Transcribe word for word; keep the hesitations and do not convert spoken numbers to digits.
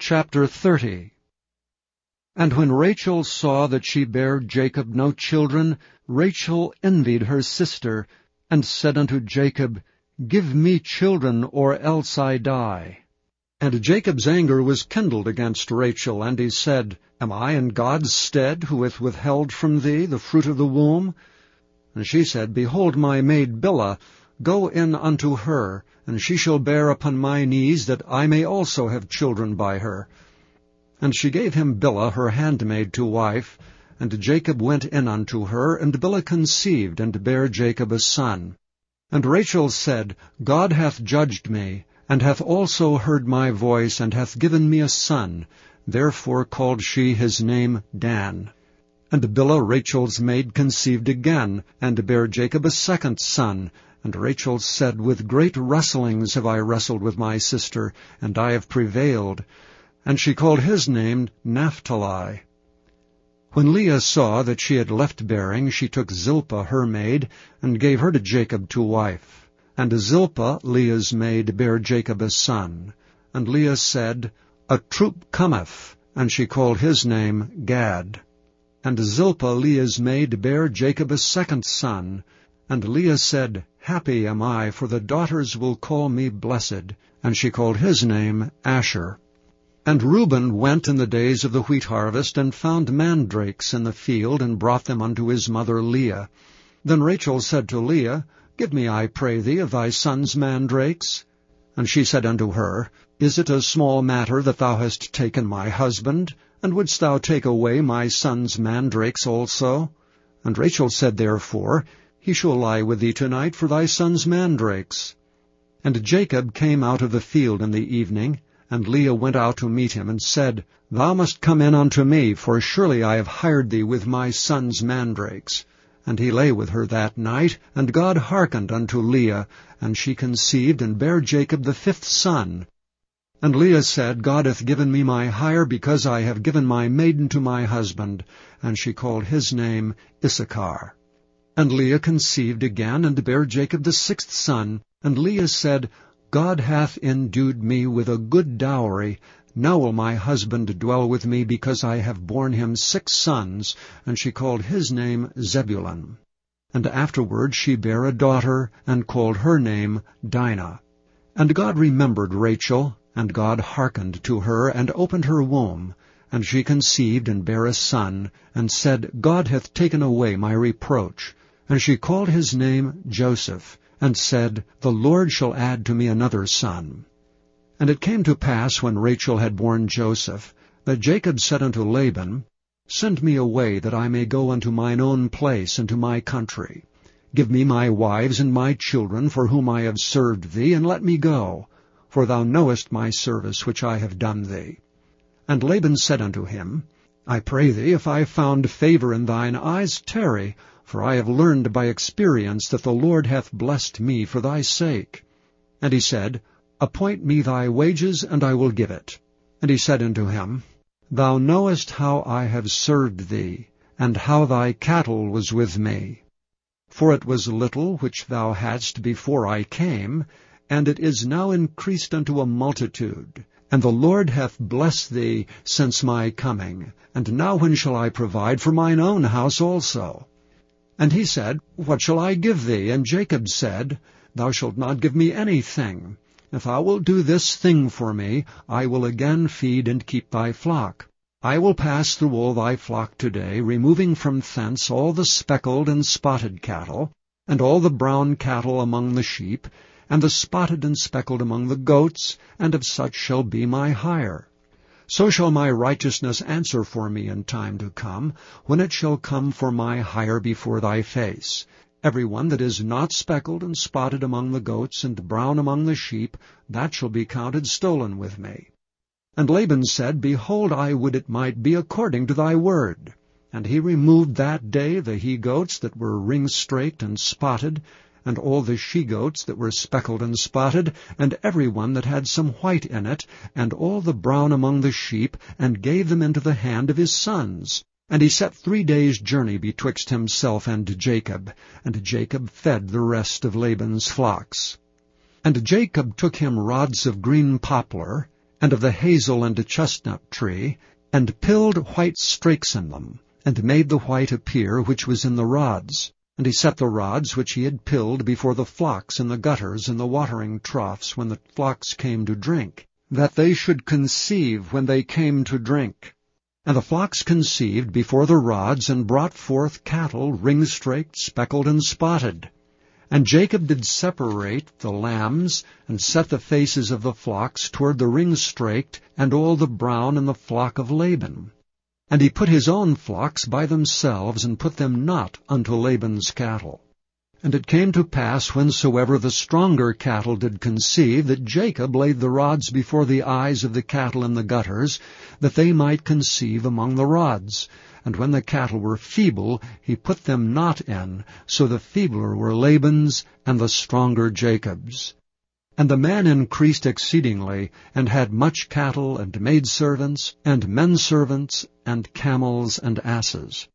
Chapter thirty. And when Rachel saw that she bare Jacob no children, Rachel envied her sister, and said unto Jacob, Give me children, or else I die. And Jacob's anger was kindled against Rachel, and he said, Am I in God's stead, who hath withheld from thee the fruit of the womb? And she said, Behold my maid Bilhah, go in unto her, and she shall bear upon my knees, that I may also have children by her. And she gave him Bilhah her handmaid to wife, and Jacob went in unto her, and Bilhah conceived, and bare Jacob a son. And Rachel said, God hath judged me, and hath also heard my voice, and hath given me a son. Therefore called she his name Dan. And Bilhah Rachel's maid conceived again, and bare Jacob a second son. And Rachel said, With great wrestlings have I wrestled with my sister, and I have prevailed. And she called his name Naphtali. When Leah saw that she had left bearing, she took Zilpah her maid, and gave her to Jacob to wife. And Zilpah, Leah's maid, bare Jacob a son. And Leah said, A troop cometh, and she called his name Gad. And Zilpah, Leah's maid, bare Jacob a second son. And Leah said, Happy am I, for the daughters will call me blessed. And she called his name Asher. And Reuben went in the days of the wheat harvest, and found mandrakes in the field, and brought them unto his mother Leah. Then Rachel said to Leah, Give me, I pray thee, of thy son's mandrakes. And she said unto her, Is it a small matter that thou hast taken my husband? And wouldst thou take away my son's mandrakes also? And Rachel said therefore, He shall lie with thee tonight for thy son's mandrakes. And Jacob came out of the field in the evening, and Leah went out to meet him, and said, Thou must come in unto me, for surely I have hired thee with my son's mandrakes. And he lay with her that night, and God hearkened unto Leah, and she conceived, and bare Jacob the fifth son. And Leah said, God hath given me my hire, because I have given my maiden to my husband. And she called his name Issachar. And Leah conceived again, and bare Jacob the sixth son. And Leah said, God hath endued me with a good dowry. Now will my husband dwell with me, because I have borne him six sons. And she called his name Zebulun. And afterward she bare a daughter, and called her name Dinah. And God remembered Rachel, and God hearkened to her, and opened her womb. And she conceived, and bare a son, and said, God hath taken away my reproach. And she called his name Joseph, and said, The Lord shall add to me another son. And it came to pass, when Rachel had borne Joseph, that Jacob said unto Laban, Send me away, that I may go unto mine own place, and to my country. Give me my wives and my children, for whom I have served thee, and let me go. For thou knowest my service which I have done thee. And Laban said unto him, I pray thee, if I have found favor in thine eyes, tarry, for I have learned by experience that the Lord hath blessed me for thy sake. And he said, Appoint me thy wages, and I will give it. And he said unto him, Thou knowest how I have served thee, and how thy cattle was with me. For it was little which thou hadst before I came, and it is now increased unto a multitude. And the Lord hath blessed thee since my coming. And now when shall I provide for mine own house also? And he said, What shall I give thee? And Jacob said, Thou shalt not give me anything. If thou wilt do this thing for me, I will again feed and keep thy flock. I will pass through all thy flock today, removing from thence all the speckled and spotted cattle, and all the brown cattle among the sheep, and the spotted and speckled among the goats, and of such shall be my hire. So shall my righteousness answer for me in time to come, when it shall come for my hire before thy face. Every one that is not speckled and spotted among the goats, and brown among the sheep, that shall be counted stolen with me. And Laban said, Behold, I would it might be according to thy word. And he removed that day the he-goats that were ring-straked and spotted, and all the she-goats that were speckled and spotted, and every one that had some white in it, and all the brown among the sheep, and gave them into the hand of his sons. And he set three days' journey betwixt himself and Jacob, and Jacob fed the rest of Laban's flocks. And Jacob took him rods of green poplar, and of the hazel and chestnut tree, and pilled white strakes in them, and made the white appear which was in the rods. And he set the rods which he had pilled before the flocks in the gutters and the watering troughs when the flocks came to drink, that they should conceive when they came to drink. And the flocks conceived before the rods, and brought forth cattle ring-straked, speckled, and spotted. And Jacob did separate the lambs, and set the faces of the flocks toward the ring-straked, and all the brown in the flock of Laban. And he put his own flocks by themselves, and put them not unto Laban's cattle. And it came to pass, whensoever the stronger cattle did conceive, that Jacob laid the rods before the eyes of the cattle in the gutters, that they might conceive among the rods. And when the cattle were feeble, he put them not in, so the feebler were Laban's, and the stronger Jacob's. And the man increased exceedingly, and had much cattle, and maidservants, and menservants, and camels, and asses.